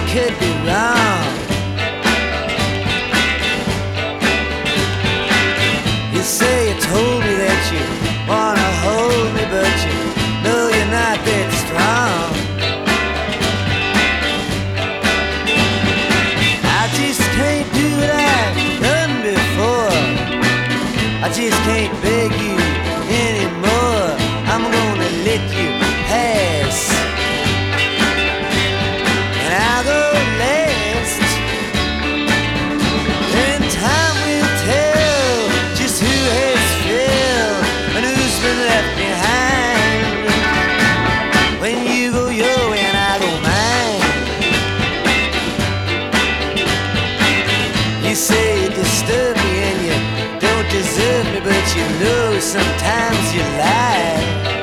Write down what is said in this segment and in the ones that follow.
could be wrong. You say you told me that you wanna hold me, but you know you're not that strong. I just can't do what I've done before. I just can't beg you anymore. I'm gonna let you pass, and I'll go last. And time will tell just who has failed and who's been left behind. When you go your way and I go mine. You say you disturb me and you don't deserve me, but you know sometimes you lie.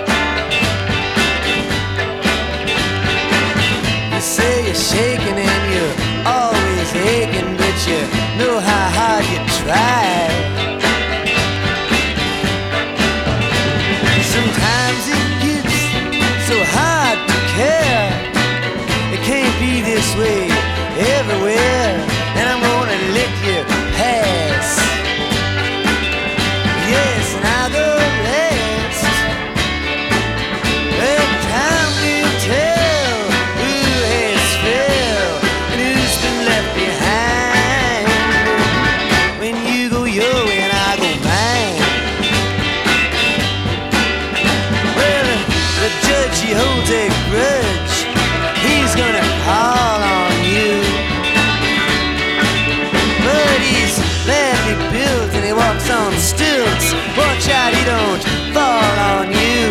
You say you're shaking and you're always aching, but you know how hard you try. Sometimes it gets so hard to care. It can't be this way everywhere, and I'm gonna let you pass. Yes, and I'll go last. Well, time will tell who has failed and who's been left behind. When you go your way and I go mine. Well, the judge, he holds a grudge. He's gonna call on you, but he's badly built and he walks on stilts. Watch out he don't fall on you.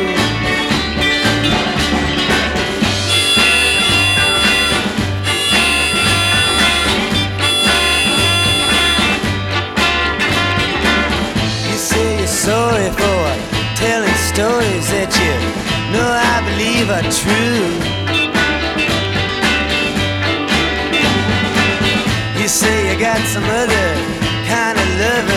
You say you're sorry for telling stories that you know I believe are true. You say you got some other kind of love